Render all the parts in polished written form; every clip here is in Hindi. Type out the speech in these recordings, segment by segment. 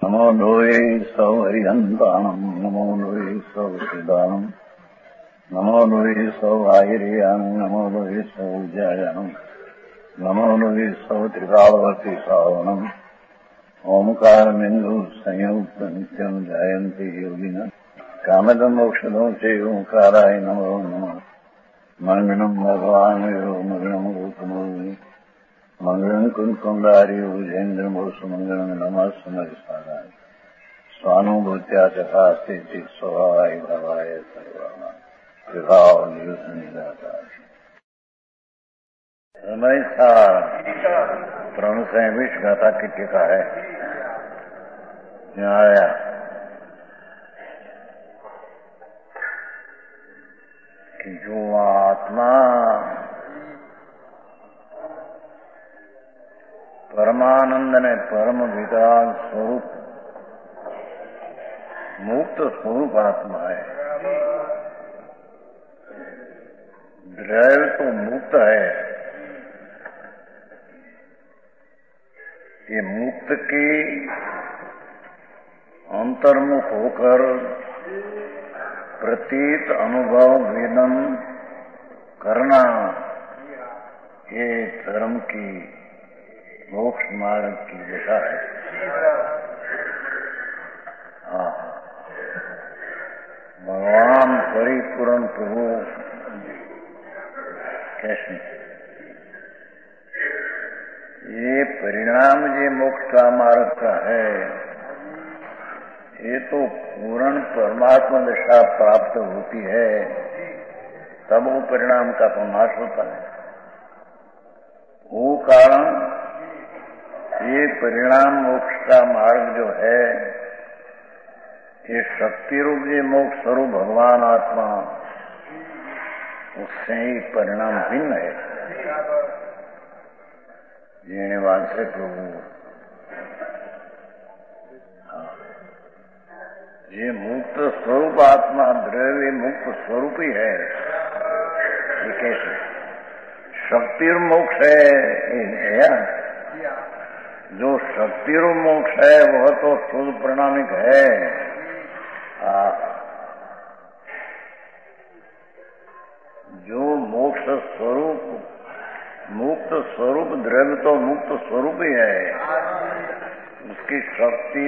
नमो लोये सौ हरिहन्ताणम् नमो लोये सौ सिदानम् नमो लोये सौ आयर्यानम् नमो लोये सौ जयानम् नमो लोये सौ त्रिकालवर्ति सावनम् ओंकारमिन्दु संयुक्त नित्यम् जयन्ति योगिनः कामदम् मोक्षदम् च ओंकाराय नमो नमः मंगलम् भगवान् यो मंगलम् गौतमोनि मंगलम् कुंकुंडारि उजेन्द्रमोसु मंगलम् नमः सुमरिसाराय स्वानुभूत्या चकास्ते स्वभावाय भवाय सर्वाणा विभाव निदाताय समय था प्रण से विश्व गाथा की टीका है यहाँ आया कि जो आत्मा परमानंद ने परम विराग स्वरूप मुक्त स्वरूप आत्मा है। द्रव्य तो मुक्त है, ये मुक्त की अंतर्मुख होकर प्रतीत अनुभव वेदन करना ये धर्म की मोक्ष मार्ग की दिशा है। भगवान परिपूर्ण प्रभु कृष्ण ये परिणाम ये मोक्ष का मार्ग का है, ये तो पूर्ण परमात्मा दशा प्राप्त होती है तब वो परिणाम का तो नाश होता है। वो कारण ये परिणाम मोक्ष का मार्ग जो है ये शक्ति रूप ये मोक्ष स्वरूप भगवान आत्मा उससे ही परिणाम भिन्न है। जीणवान से प्रभु ये मुक्त स्वरूप आत्मा द्रव्य मुक्त स्वरूप ही है। ये कैसे शक्ति मोक्ष है? जो शक्ति रूप मोक्ष है वह तो शुद्ध परिणामिक है। जो मोक्ष स्वरूप मुक्त स्वरूप द्रव्य तो मुक्त स्वरूप ही है। उसकी शक्ति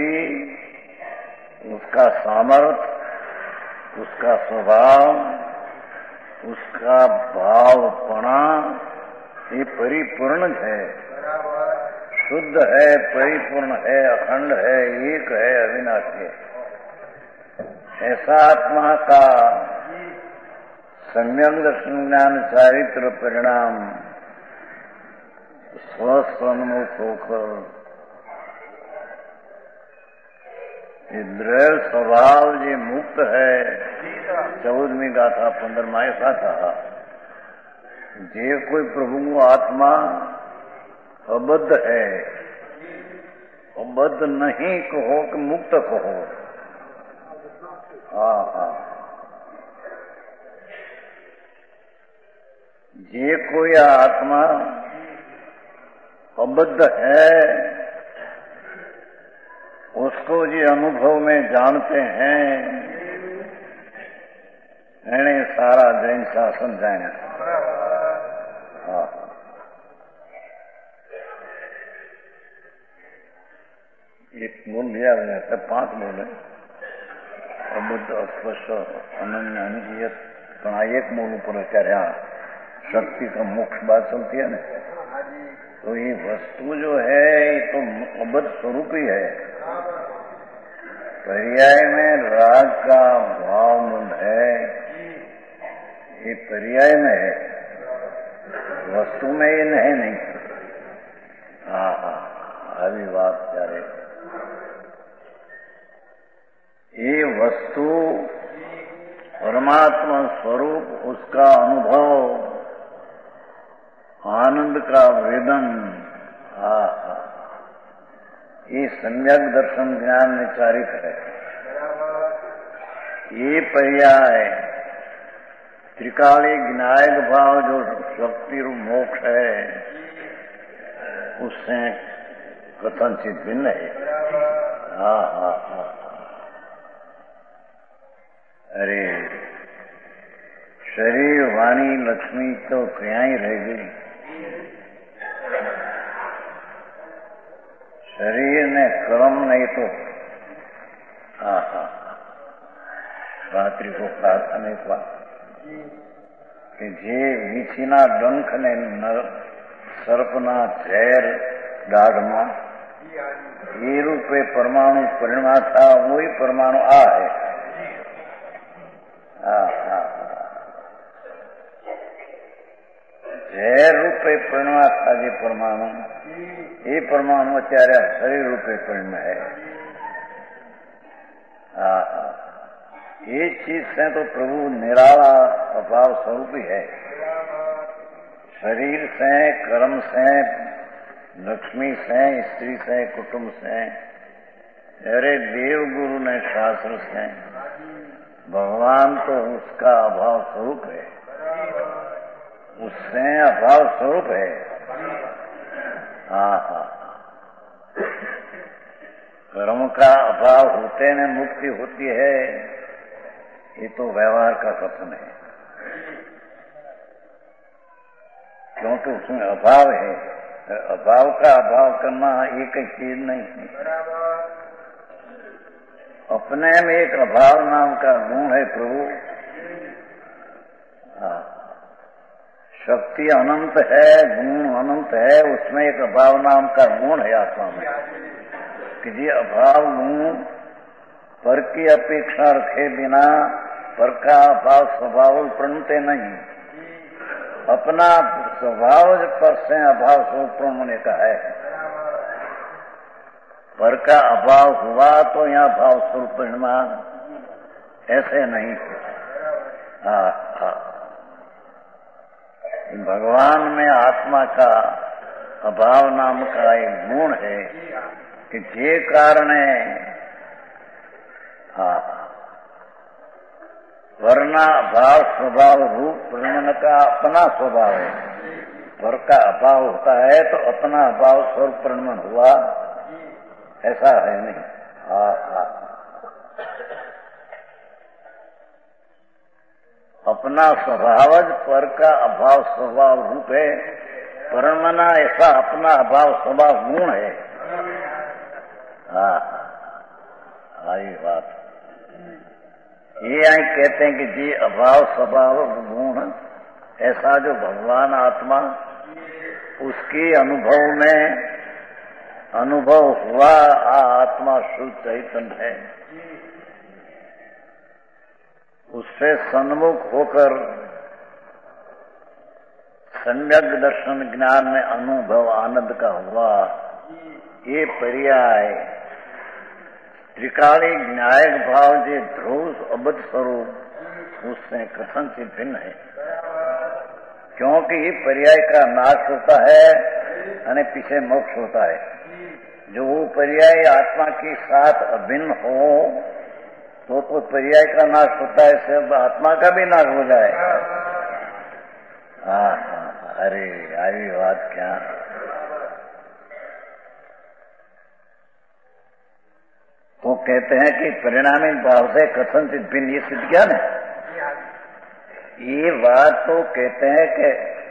उसका सामर्थ्य उसका स्वभाव उसका भावपना ये परिपूर्ण है, शुद्ध है, परिपूर्ण है, अखंड है, एक है, अविनाशी है। ऐसा आत्मा का सम्यक दर्शन ज्ञान चारित्र परिणाम स्वस्वन्मुख होकर ये द्रव्य स्वभाव ये मुक्त है। 14वीं गाथा 15 ऐसा था जे कोई प्रभु आत्मा अबद्ध है, अबद्ध नहीं कहो कि मुक्त कहो। ये कोई आत्मा अबद्ध है उसको जी अनुभव में जानते हैं, इन्हें सारा जैन शासन जाए। एक मूल लिया गया 5 मूल है अबुद्ध अस्पष्ट अनन्य अनियत पण एक मूल ऊपर क्या शक्ति का मोक्ष बात चलती है ना, तो ये वस्तु जो है ये तो अबद्ध स्वरूप ही है। पर्याय में राग का भाव मूल है, ये पर्याय में है, वस्तु में ये नहीं। अभी बात क्या है, ये वस्तु परमात्मा स्वरूप उसका अनुभव आनंद का वेदन ये सम्यक दर्शन ज्ञान निचारित है। ये पर्याय त्रिकाली ज्ञायक भाव जो शक्ति रूप मोक्ष है उससे कथनचित भिन्न है। हाँ हाँ हाँ। अरे शरीर वाणी लक्ष्मी तो क्या ही रह गई। शरीर ने कर्म नहीं तो हाँ हाँ। रात्रि को कहा था नहीं हुआ कि जे वीछीना डंख ने सर्पना झेर दाढ़ ये रूपे परमाणु परिणमा था, वही परमाणु आ है। झेर रूपे परिणमा था ये परमाणु, ये परमाणु अत्यारे शरीर रूपे परिणम है। ये चीज से तो प्रभु निराला अभाव स्वरूप ही है। शरीर से, कर्म से, लक्ष्मी से, स्त्री से, कुटुंब से, अरे देव गुरु ने शास्त्र से, भगवान तो उसका अभाव स्वरूप है, उससे अभाव स्वरूप है। हाँ हाँ। कर्म का अभाव होते में मुक्ति होती है, ये तो व्यवहार का कथन है, क्योंकि उसमें अभाव है। अभाव का अभाव करना एक ही चीज नहीं है। अपने में एक अभाव नाम का गुण है प्रभु। शक्ति अनंत है, गुण अनंत है, उसमें एक अभाव नाम का गुण है आत्मा में कि ये अभाव गुण पर की अपेक्षा रखे बिना पर का अभाव स्वभाव प्रणते नहीं। अपना स्वभाव पर से अभाव स्वरूप होने का है। पर का अभाव हुआ तो यहाँ भाव स्वरूप परिणाम ऐसे नहीं। भगवान में आत्मा का अभाव नाम का एक गुण है कि जे कारण वरना अभाव स्वभाव रूप परिणाम का अपना स्वभाव है। वर का अभाव होता है तो अपना अभाव स्वरूप परिणाम हुआ, ऐसा है नहीं। अपना स्वभावज पर का अभाव स्वभाव रूप है, परमना ऐसा अपना अभाव स्वभाव गुण है। ये बात ये आई कहते हैं कि जी अभाव स्वभाव गुण ऐसा जो भगवान आत्मा उसके अनुभव में अनुभव हुआ, आत्मा शुद्ध चैतन्य है, उससे सन्मुख होकर सम्यक दर्शन ज्ञान में अनुभव आनंद का हुआ। ये पर्याय त्रिकाली न्यायिक भाव जे ध्रुव अबध स्वरूप उससे कथन से भिन्न है, क्योंकि ये पर्याय का नाश होता है और पीछे मोक्ष होता है। जो वो पर्याय आत्मा के साथ अभिन्न हो तो पर्याय का नाश होता है, सिर्फ आत्मा का भी नाश हो जाए। अरे आई बात क्या। वो कहते हैं कि परिणामी भाव से कथन से भिन्न, ये सिद्ध ज्ञान है। ये बात तो कहते हैं कि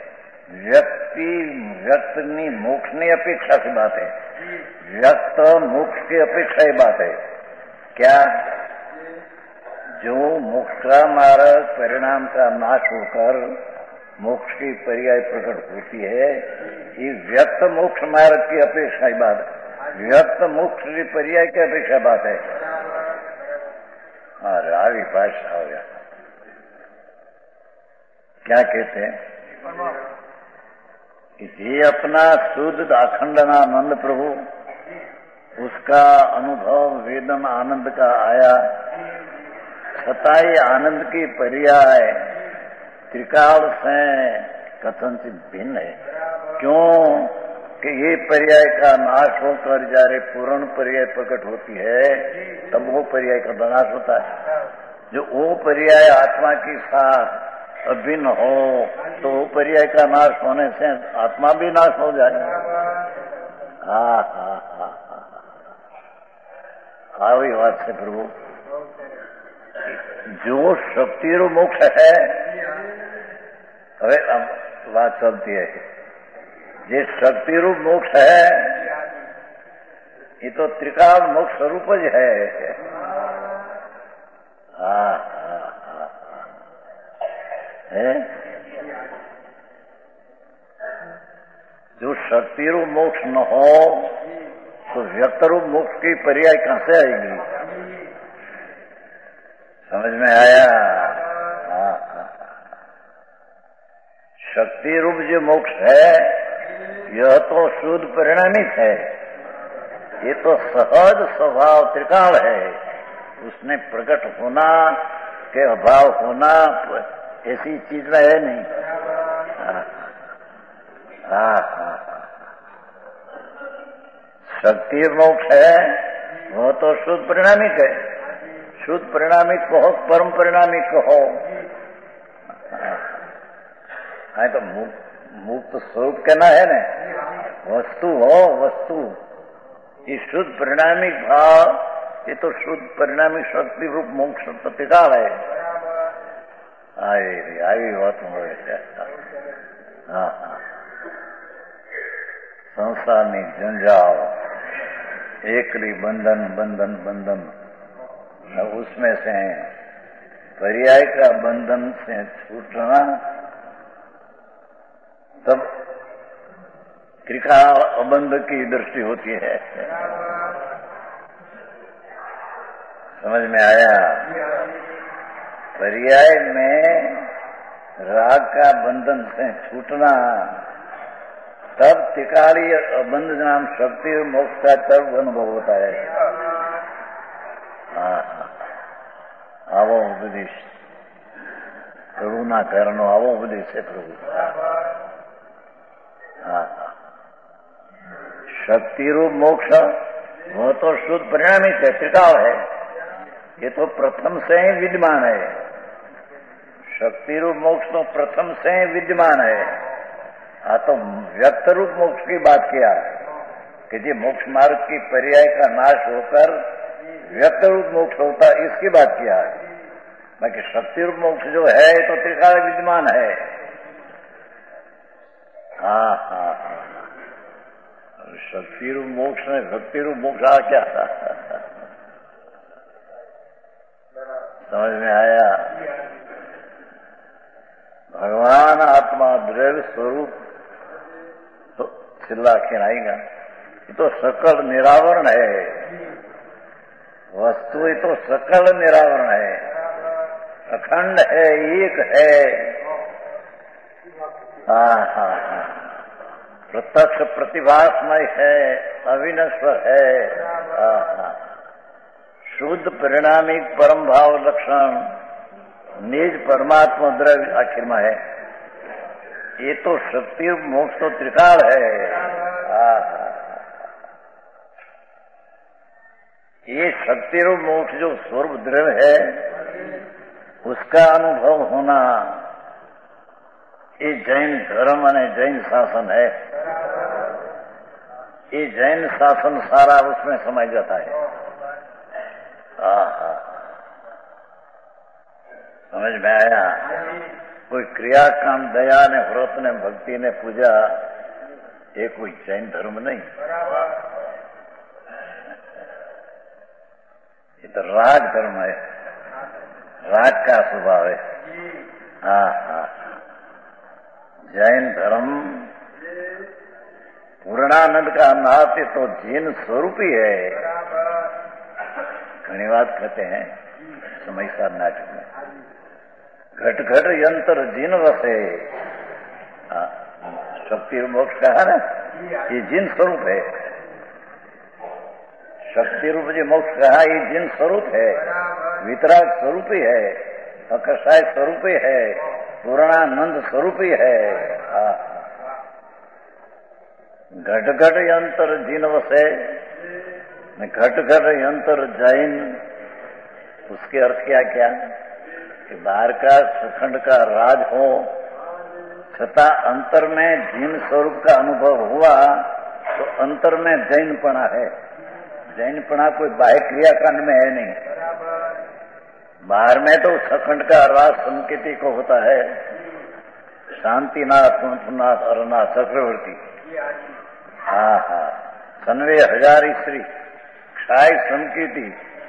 व्यक्त मोक्ष नहीं अपेक्षा की बात है, व्यक्त मोक्ष की अपेक्षा ही बात है। क्या जो मोक्ष का मार्ग परिणाम का नाश होकर मोक्ष की पर्याय प्रकट होती है, ये व्यक्त मोक्ष मार्ग की अपेक्षा ही बात है, व्यक्त मोक्ष की पर्याय की अपेक्षा बात है। रावी भाषा हो गया। क्या कहते हैं कि ये अपना शुद्ध अखंडनानंद प्रभु उसका अनुभव वेदन आनंद का आया, सताई आनंद की पर्याय त्रिकाल से कथन से भिन्न है। क्यों कि ये पर्याय का नाश होकर जारे पूर्ण पर्याय प्रकट होती है, तब वो पर्याय का नाश होता है। जो वो पर्याय आत्मा के साथ अभिन्न हो तो वो पर्याय का नाश होने से आत्मा भी नाश हो जाए। આવી વાત છે પ્રભુ. જો શક્તિરૂપ મોક્ષ है, હવે વાત चलती है, જે શક્તિરૂપ મોક્ષ है ये तो त्रिकाल मोक्ष स्वरूप ज है. हाँ है. जो शक्ति रूप मोक्ष न हो तो व्यक्त रूप मोक्ष की पर्याय कहां से आएगी? समझ में आया? हाँ. शक्ति रूप जो मोक्ष है यह तो शुद्ध परिणामित है. ये तो सहज स्वभाव त्रिकाल है. उसमें प्रकट होना के अभाव होना ऐसी चीज में है नहीं. शक्ति मोक्ष है वो तो शुद्ध परिणामिक है. शुद्ध परिणामिक कहो, परम परिणामिक कहो. तो मुक्त स्वरूप कहना है ना. वस्तु हो वस्तु. ये शुद्ध परिणामिक भाव ये तो शुद्ध परिणामिक शक्ति रूप मोक्ष प्रतिकाल है. आई बात મળે છે. हाँ. संसारनी जंजाल, एकली बंधन बंधन बंधन, उसमें से पर्याय का बंधन से छूटना तब त्रिका अबंध की दृष्टि होती है. समझ में आया? पर्याय में राग का बंधन से छूटना तब त्रिकाली अबंध नाम शक्ति और मोक्ष का तब अनुभव होता है. आवो उपदेश प्रभु ना करनो, आवो उपदेश है प्रभु. शक्ति रूप मोक्ष वो तो शुद्ध परिणामित है, त्रिकाल है. ये तो प्रथम से ही विद्यमान है. शक्ति रूप मोक्ष तो प्रथम से ही विद्यमान है. तो व्यक्त रूप मोक्ष की बात किया कि जी मोक्ष मार्ग की पर्याय का नाश होकर व्यक्त रूप मोक्ष होता, इसकी बात किया. बाकी शक्ति रूप मोक्ष जो है तो त्रिकाल विद्यमान है. हाँ. शक्ति रूप मोक्ष में भक्ति रूप मोक्ष आ क्या? समझ में आया? भगवान आत्मा द्रव्य स्वरूप तो चिल्ला के आएगा. ये तो सकल निरावरण है. वस्तु ये तो सकल निरावरण है, अखंड है, एक है. प्रत्यक्ष प्रतिभासमय है, अविनश्वर है. शुद्ध परिणामिक परम भाव लक्षण निज परमात्मा द्रव्य आखिर में है. ये तो शक्ति मोक्ष तो त्रिकाल है. ये शक्ति रूप मोक्ष जो स्वरूप द्रव्य है उसका अनुभव होना ये जैन धर्म और जैन शासन है. ये जैन शासन सारा उसमें समाई जाता है. समझ में आया? कोई क्रिया काम दया ने व्रत ने भक्ति ने पूजा ये कोई जैन धर्म नहीं. ये तो राग धर्म है, राग का स्वभाव है. जैन धर्म पूर्णानंद का नाथ तो जैन स्वरूप ही है. घनी बात कहते हैं समय सार नाटक में, घट घट यंत्र जिन वसे. शक्ति मोक्ष कहा ना, ये जिन स्वरूप है. शक्ति रूप जो मोक्ष कहा ये जिन स्वरूप है, वितराग स्वरूप ही है, अकषाय स्वरूप ही है, पूर्णानंद स्वरूप ही है. घट घट यंत्र जिन वसे, घट घट यंत्र जैन. उसके अर्थ क्या क्या कि बाहर का सुखंड का राज हो छता अंतर में जिन स्वरूप का अनुभव हुआ तो अंतर में जैनपना है. जैनपना कोई बाह्य क्रियाकांड में है नहीं। बाहर में तो सखंड का रास संकेती को होता है, शांतिनाथ, कुंठनाथ, अरनाथ, चक्रवर्ती। हाँ हाँ, 90,000 स्त्री, क्षाय संकेती,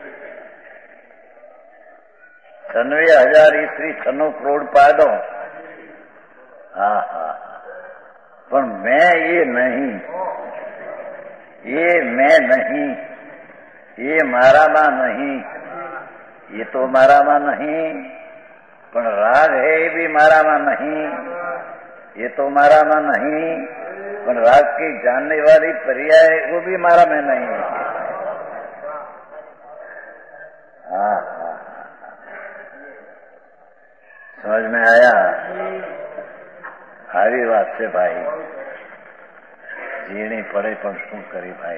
90,000 स्त्री, 6 करोड़ पादों। हाँ हाँ, पर मैं ये नहीं, ये मैं नहीं, ये मारा मां नहीं, ये तो मारा मां नहीं, पर राग है ये भी मारा मां नहीं, ये तो मारा मां नहीं, पर राग की जानने वाली पर्याय वो भी मारा में नहीं। हाँ हाँ, समझ में आया? આવી વાત છે ભાઈ, જીણી પડે પણ શું કરી ભાઈ।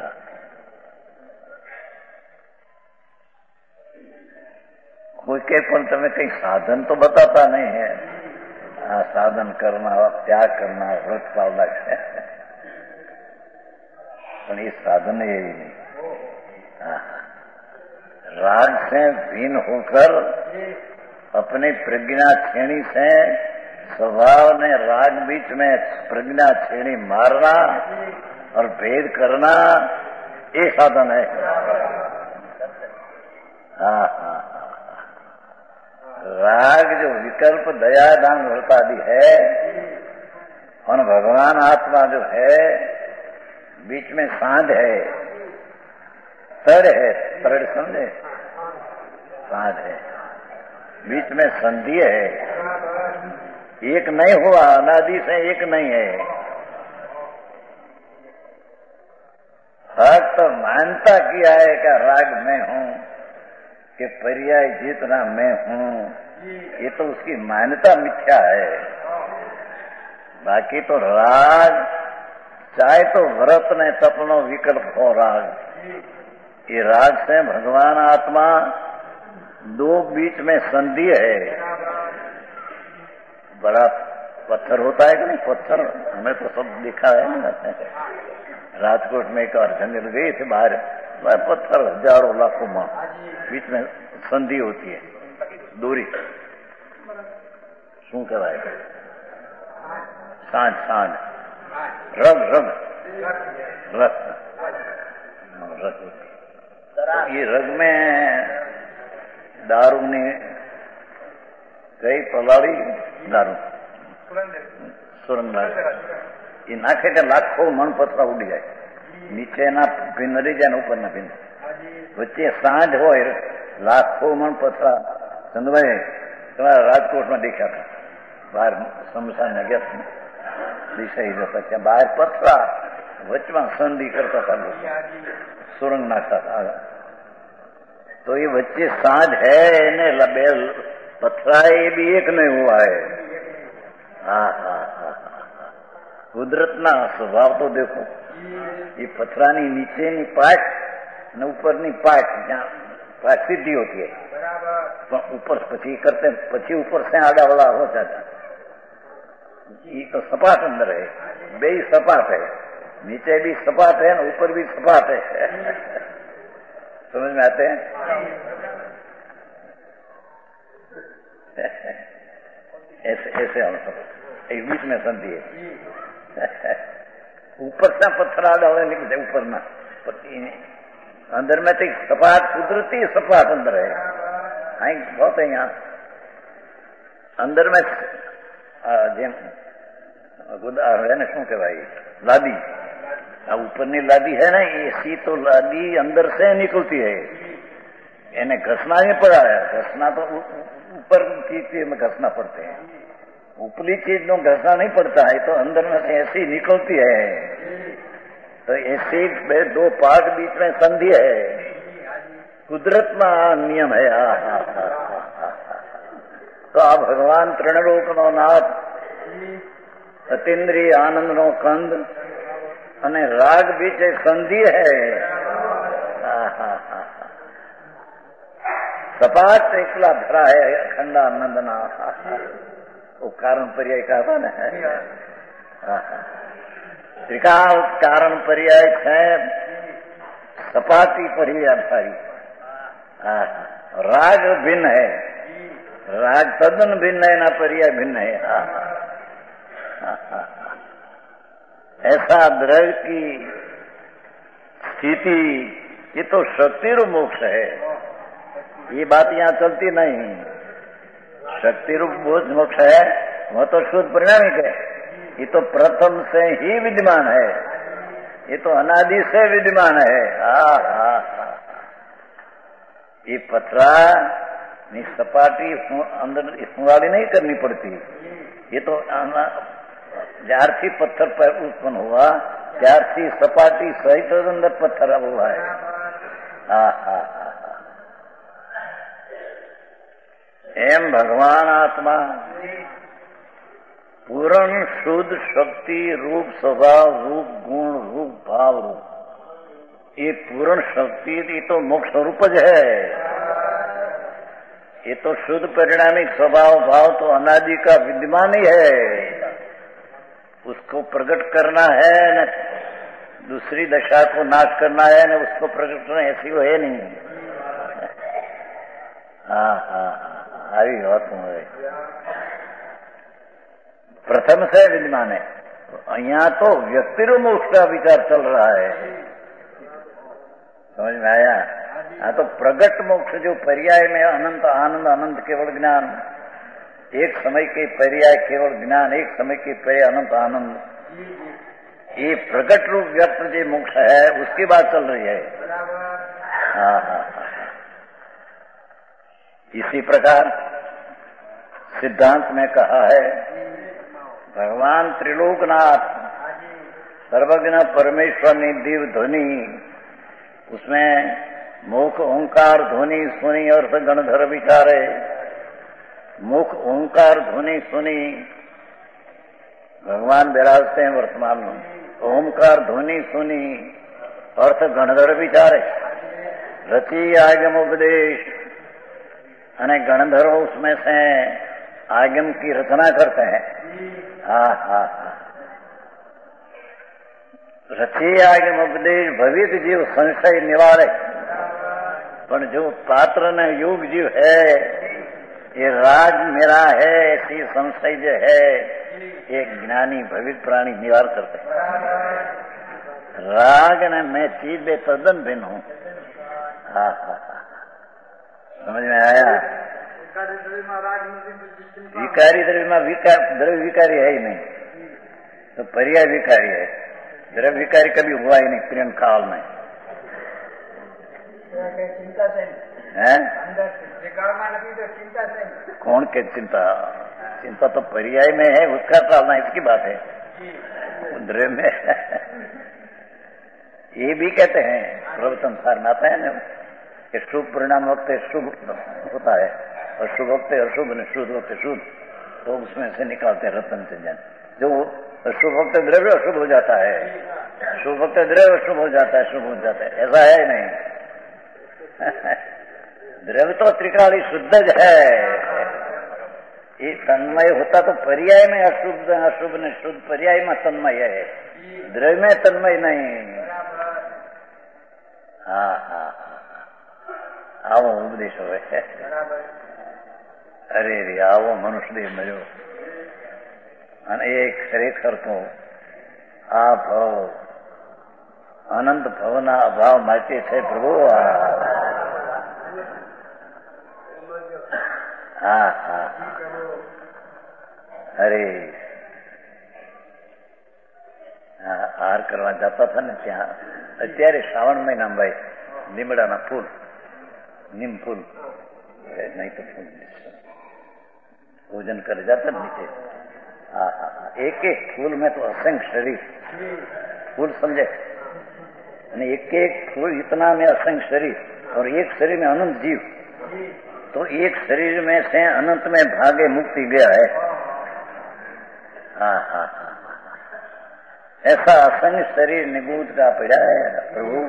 कोई के पण તમે કઈ સાધન તો બતાતા નહીં है। આ સાધન करना, त्याग करना, व्रत पालना है, पर ये साधन यही नहीं। राग से भिन्न होकर अपने प्रज्ञा छेड़ी से स्वभाव ने राग बीच में प्रज्ञा छेड़ी मारना और भेद करना, ये साधन है। हाँ हाँ, राग जो विकल्प दया दान व्रत आदि है और भगवान आत्मा जो है बीच में सांध है, तर है, तर समझे, सांध है, बीच में संधि है, एक नहीं हुआ, अनादि से एक नहीं है। भक्त तो मानता किया है कि राग मैं हूं, कि पर्याय जितना मैं हूं, ये तो उसकी मान्यता मिथ्या है। बाकी तो राग चाहे तो व्रत ने तपनो विकल्प हो राग, ये राग से भगवान आत्मा दो बीच में संधि है। बड़ा पत्थर होता है कि नहीं, पत्थर हमें तो सब दिखा है। राजकोट में एक अर्जंगल गए थे बाहर, पत्थर हजारों लाखों मां, बीच में संधि होती है, दूरी शू कहवाय, सांझ सांझ, रग रग रग रग, ये रग में दारू ने कई पलाड़ी दारू सुरंग ये नाखे तो लाखों मन पत्रा उड़ी जाए, नीचे ना भिन्न रही जाए, ऊपर ना भिन्न, वच्चे सांझ हो लाखों मन पत्रा। चंद्रभाई तुम्हारा राजकोट में देखा था, बाहर शमशान में गया दिशा ही जैसा क्या बाहर पत्रा वच्च में संधि करता था, लोग सुरंग नाखता था। तो ये वच्चे सांझ है, इन्हें लबेल पत्थरा ये भी एक नहीं हुआ है। हाँ हाँ हाँ, कुदरतना स्वभाव तो देखो, ये पथरानी नीचेनी पाट ने ऊपरनी पाट, જ્યાં પાટ સીધી होती है, પણ ऊपर પછી करते પછી ऊपर से आड़ा वाला हो जाता, ये तो सपाट अंदर है, बे सपाट है, नीचे भी सपाट है ना ऊपर भी सपाट है। समझ में आते हैं? ऐसे ऐसे हम सब एक बीच में संधि है, ऊपर से पत्थर आड़ा वाले निकलते, ऊपर ना अंदर में तो सपाट कुदरती सपाट अंदर है। बहुत है यहाँ अंदर में જેમ है ना, શું કહેવાય, लादी, ऊपरनी लादी है ना, ऐसी तो लादी अंदर से निकलती है, इन्हें घसना नहीं पड़ा है। घसना तो ऊपर की चीज में घसना पड़ते हैं, ऊपरी चीज में घसना नहीं पड़ता है, तो अंदर में से ऐसी निकलती है। तो ऐसे दो पार्ट बीच में संधि है, कुदरत में नियम है। तो आ भगवान त्रिलोक नो नाथ, अतीन्द्रिय आनंद नो कंद અને રાગ बीच संधि है। सपाट एकला धरा है अखंड आनंदना, वो कारण पर्याय कहा था ना, त्रिकाल कारण पर्याय है सपाटी पर ही आधारी। राग भिन्न है, राग तद्दन भिन्न है, ना पर्याय भिन्न है। ऐसा द्रव्य की स्थिति, ये तो शक्ति रूप मोक्ष है, ये बात यहाँ चलती नहीं। शक्ति रूप मोक्ष है, वह तो शुद्ध परिणामिक है, ये तो प्रथम से ही विद्यमान है, ये तो अनादि से विद्यमान है। ये पथरा सपाटी अंदर वाली नहीं करनी पड़ती, ये तो ज्यारથી पत्थर पर उत्पन्न हुआ ત્યારથી सपाटी सहित अंदर पत्थर हुआ है। एम भगवान आत्मा पूर्ण शुद्ध शक्ति रूप स्वभाव रूप गुण रूप भाव रूप, ये पूर्ण शक्ति ये तो मोक्ष रूप है। ये तो शुद्ध परिणामिक स्वभाव भाव तो अनादि का विद्यमान ही है, उसको प्रकट करना है न दूसरी दशा को नाश करना है न उसको प्रकट करना, ऐसी वो है नहीं। આવી વાત હોય प्रथम से विद्यमान है। यहाँ तो व्यक्तिरूप मोक्ष का विचार चल रहा है, समझ में आया? हाँ, तो प्रगट मोक्ष जो पर्याय में अनंत आनंद अनंत केवल ज्ञान, एक समय के पर्याय केवल ज्ञान, एक समय के पर्याय अनंत आनंद, ये प्रगट रूप व्यक्त जो मोक्ष है उसकी बात चल रही है। इसी प्रकार सिद्धांत में कहा है, भगवान त्रिलोकनाथ सर्वज्ञ परमेश्वर ने दिव्य ध्वनि, उसमें मुख ओंकार ध्वनि सुनी और गणधर विचारे। मुख ओंकार ध्वनि सुनी, भगवान विराजते हैं वर्तमान में, ओंकार ध्वनि सुनी अर्थ गणधर विचारे। रची आगम उपदेश, अने गणधरो उसमें से आगम की रचना करते हैं। रची आगम उपदेश भविक जीव संशय निवारे, पर जो पात्र न योग जीव है, ये राज मेरा है ऐसी संशय जो है, एक ज्ञानी भविक प्राणी निवार करते हैं। राग न मैं चीज बे तद्दन भिन्न हूं। समझ में आया? विकारी द्रव्य में द्रव्य विकारी है ही नहीं, तो पर्याय विकारी है। द्रव्य विकारी कभी हुआ ही नहीं प्रेम काल में। चिंता से है चिंता से कौन के चिंता? चिंता तो पर्याय में है, उसका टालना इसकी बात है। द्रव्य में ये भी कहते हैं प्रवचन सार में आता है ना कि शुभ परिणाम वक्त शुभ होता है और शुभ वक्त अशुभ ने शुद्ध वक्त शुद्ध, तो उसमें से निकालते हैं रत्न चंदन। जो शुभ वक्त द्रव्य अशुभ हो जाता है, शुभ वक्त द्रव्य अशुभ हो जाता है, शुभ हो जाता है, ऐसा है नहीं। द्रव्य तो त्रिकाली शुद्ध है, ये तन्मय होता तो पर्याय में अशुभ अशुभ ने शुद्ध, पर्याय में तन्मय है, द्रव्य में तन्मय नहीं। આવો ઉપદેશ હોય। અરે રે આવો મનુષ્યદેહ મળ્યો, અને એ ખરેખર તો આ ભવ અનંત ભવના અભાવ માટે છે પ્રભુ। અરે હાર કરવા જતા હતા ને ત્યાં, અત્યારે શ્રાવણ મહિનામાં ભાઈ લીમડાના ફૂલ, नीम फूल नहीं तो फूल भोजन कर जाता नीचे। एक एक फूल में तो असंख्य शरीर फूल समझे, एक एक फूल इतना में असंख्य शरीर, और एक शरीर में अनंत जीव, तो एक शरीर में से अनंत में भागे मुक्ति गया है। ऐसा असंख्य शरीर निगूढ़ का पड़ा है प्रभु।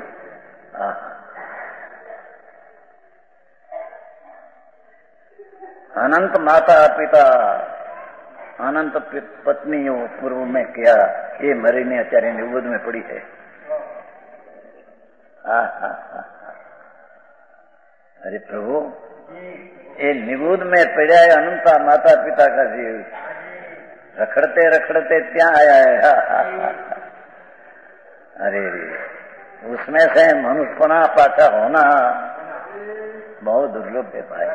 अनंत माता पिता अनंत पत्नियों पूर्व में किया, ये मरी ने आचार्य निबोध में पड़ी है। अरे प्रभु, ये निबूद में पड़ा है अनंता माता पिता का जीव, रखड़ते रखड़ते क्या आया है। अरे उसमें से मनुष्यपना पाचा होना बहुत दुर्लभ है भाई।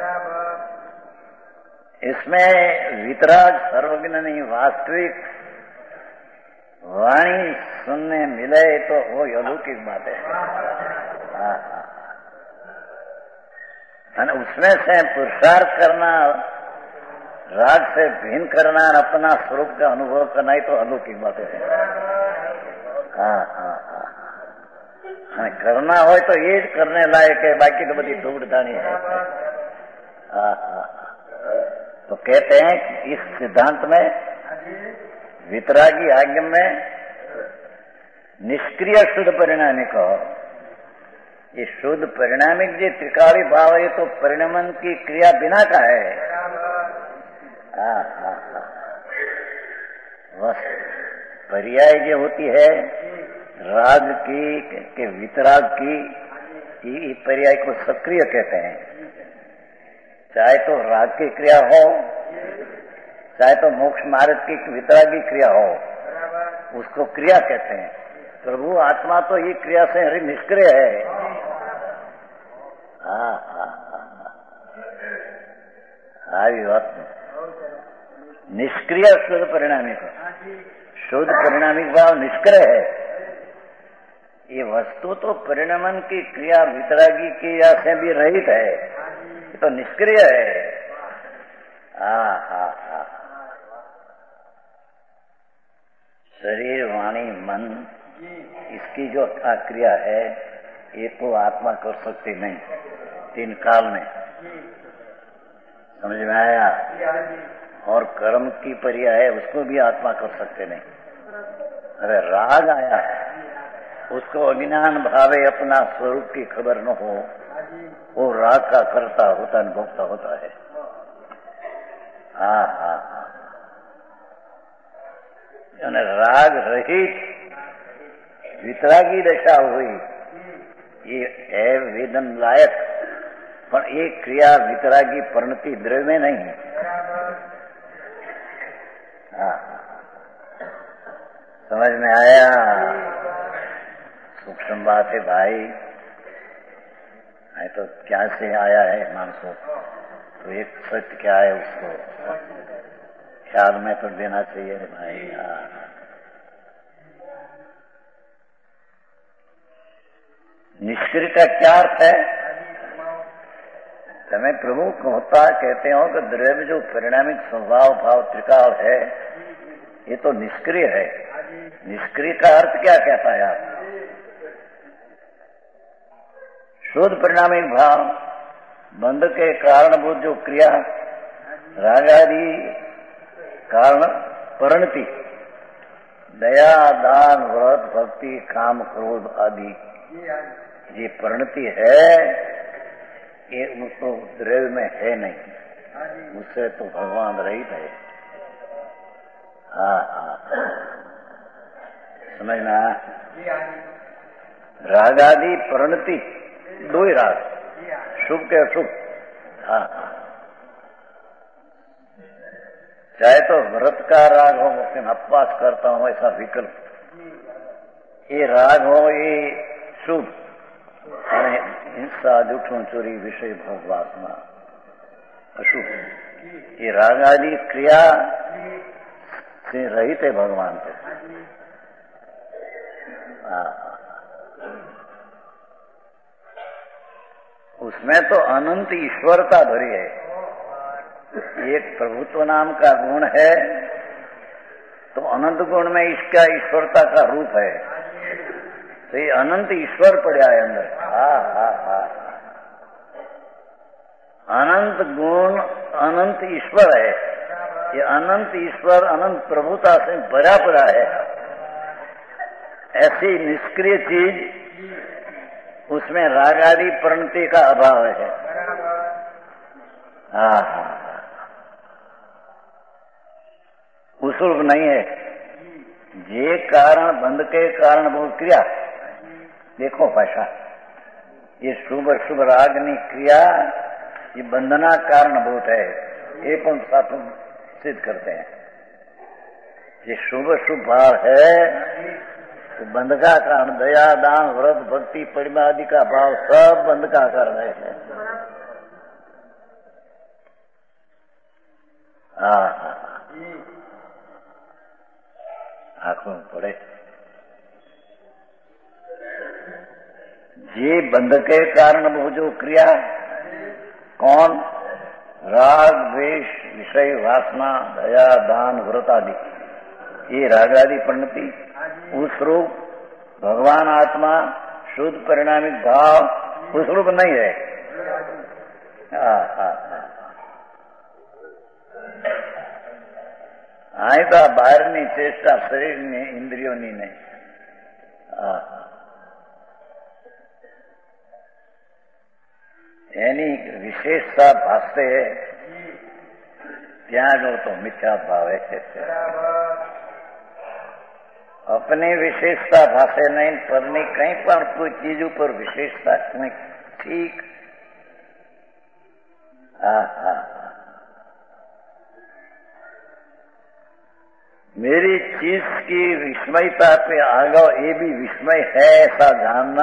इसमें वितराग सर्वज्ञ नहीं, वास्तविक वाणी सुनने मिले तो वो अलौकिक बात है। उसमें से पुरुषार्थ करना, राग से भिन्न करना और अपना स्वरूप का अनुभव करना ही तो अलौकिक बात है। करना हो तो ये करने लायक है, बाकी तो बड़ी धूड़धानी है। तो कहते हैं कि इस सिद्धांत में वितरागी आज्ञा में निष्क्रिय शुद्ध परिणामिक हो, ये शुद्ध परिणामिक जो त्रिकाली भाव है तो परिणमन की क्रिया बिना का है। बस पर्याय जो होती है राग की के वितराग की, ये पर्याय को सक्रिय कहते हैं। चाहे तो राग की क्रिया हो, चाहे तो मोक्ष मार्ग की वितरागी क्रिया हो, उसको क्रिया कहते हैं। प्रभु आत्मा तो ये क्रिया से हरी निष्क्रिय है। निष्क्रिय शुद्ध परिणामिक, शुद्ध परिणामिक भाव निष्क्रिय है। ये वस्तु तो परिणमन की क्रिया वितरागी क्रिया से भी रहित है, ये तो निष्क्रिय है। शरीर वाणी मन इसकी जो क्रिया है ये तो आत्मा कर सकती नहीं, तीन काल में। समझ में आया? और कर्म की पर्याय है, उसको भी आत्मा कर सकते नहीं। अरे राग आया है, उसको अज्ञान भावे अपना स्वरूप की खबर न हो, वो राग का करता होता अनुभवता होता है। राग रहित वितरागी दशा हुई, ये है वेदन लायक, पर एक क्रिया वितरागी परिणति द्रव्य में नहीं। समझ में आया? सूक्ष्म बात है भाई। तो क्या से आया है मानसो, तो एक सत्य क्या है उसको ख्याल में तो देना चाहिए भाई। निष्क्रिय का क्या अर्थ है? तुम्हें प्रभु होता कहते हो कि द्रव्य जो परिणामिक स्वभाव भाव त्रिकाल है ये तो निष्क्रिय है। निष्क्रिय का अर्थ क्या कहता है आप? शुद्ध परिणामिक भाव बंध के कारणभूत जो क्रिया राग आदि कारण परिणति, दया दान व्रत भक्ति काम क्रोध आदि ये परिणति है, ये उसको द्रव्य में है नहीं, उससे तो भगवान रहित है। समझना? राग आदि परिणति दो ही राग, शुभ के अशुभ। चाहे तो व्रत का राग हो, मैं उपवास करता हूं ऐसा विकल्प, ये राग हो ये शुभ, हिंसा जूठों चोरी विषय भोग वासना अशुभ। ये राग आदि क्रिया से रहित है भगवान को। उसमें तो अनंत ईश्वरता भरी है। एक प्रभुत्व नाम का गुण है, तो अनंत गुण में इसका ईश्वरता का रूप है, तो ये अनंत ईश्वर पड़ा है अंदर। अनंत गुण अनंत ईश्वर है, ये अनंत ईश्वर अनंत प्रभुता से भरा पड़ा है। ऐसी निष्क्रिय चीज उसमें राग आदि परिणति का अभाव है। उसरूप नहीं है। जे कारण बंध के कारण बहुत क्रिया, देखो भाषा ये शुभ अशुभ रागनी क्रिया ये बंधना कारणभूत है, ये पण साथ सिद्ध करते हैं। ये शुभ अशुभ भाव है तो बंध का कारण, दया दान व्रत भक्ति परिमा आदि का भाव सब बंध का कारण है। आंखों में पड़े ये बंध के कारण वो जो क्रिया कौन, राग द्वेष विषय वासना दया दान व्रत आदि, ये राग आदि परिणति उस रूप भगवान आत्मा शुद्ध परिणामिक भाव उस रूप नहीं है। आई तो બહારની ચેષ્ટા શરીરની ઇન્દ્રિયોની નહીં। એની વિશેષતા ભાષે ત્યાં આગળ તો મિથ્યા ભાવ है। अपनी विशेषता भाषे नहीं, पરની कहीं પણ कोई चीज ऊपर विशेषता नहीं, ठीक। मेरी चीज की विस्मयता पे आगा ये भी विस्मय है ऐसा जानना,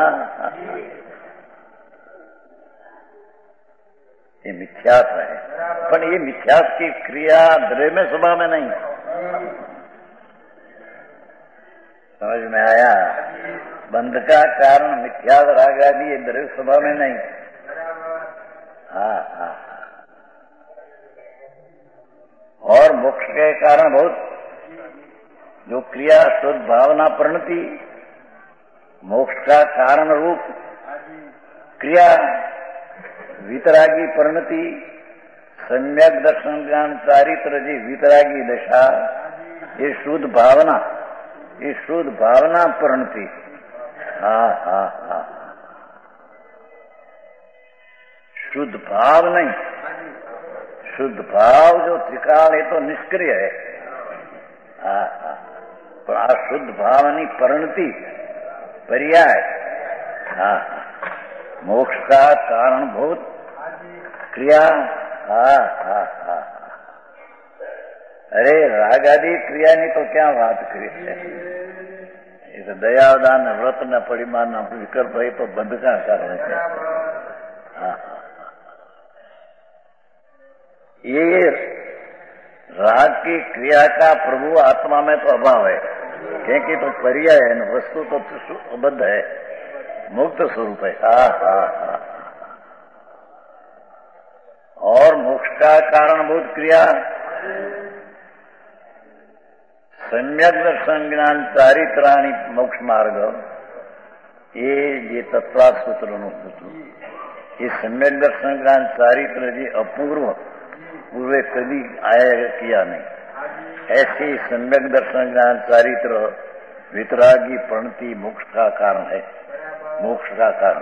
ये मिथ्यात्व है। पर ये मिथ्यात्व की क्रिया द्रव्य स्वभाव में नहीं, समझ में आया? बंध का कारण मिथ्या राग आदि ये द्रव्य स्वभाव में नहीं। और मोक्ष के कारण बहुत जो क्रिया शुद्ध भावना परिणति मोक्ष का कारण रूप क्रिया वितरागी परिणति सम्यक दर्शन ज्ञान चारित्र जी वितरागी दशा, ये शुद्ध भावना, ये शुद्ध भावना परिणति। शुद्ध भाव नहीं, शुद्ध भाव जो त्रिकाल है तो निष्क्रिय है। पर अशुद्ध भावनी परिणति पर्याय, मोक्ष का कारणभूत क्रिया। अरे राग आदि क्रिया नहीं तो क्या बात करी है? ये तो दयादान व्रत न परिमाण न विकल्प है तो बंध का कारण है। ये राग की क्रिया का प्रभु आत्मा में तो अभाव है, क्योंकि तो पर्याय है न, वस्तु तो अबद्ध है, मुक्त स्वरूप है। और मोक्ष का कारणभूत क्रिया सम्यक दर्शन ज्ञान चारित्राणी मोक्ष मार्ग, ये तत्वात् सूत्र ये सम्यक दर्शन ज्ञान चारित्र जी अपूर्व पूर्वे कभी आया किया नहीं। ऐसी सम्यक दर्शन ज्ञान चारित्र वितरागी प्रणति मोक्ष का कारण है, मोक्ष का कारण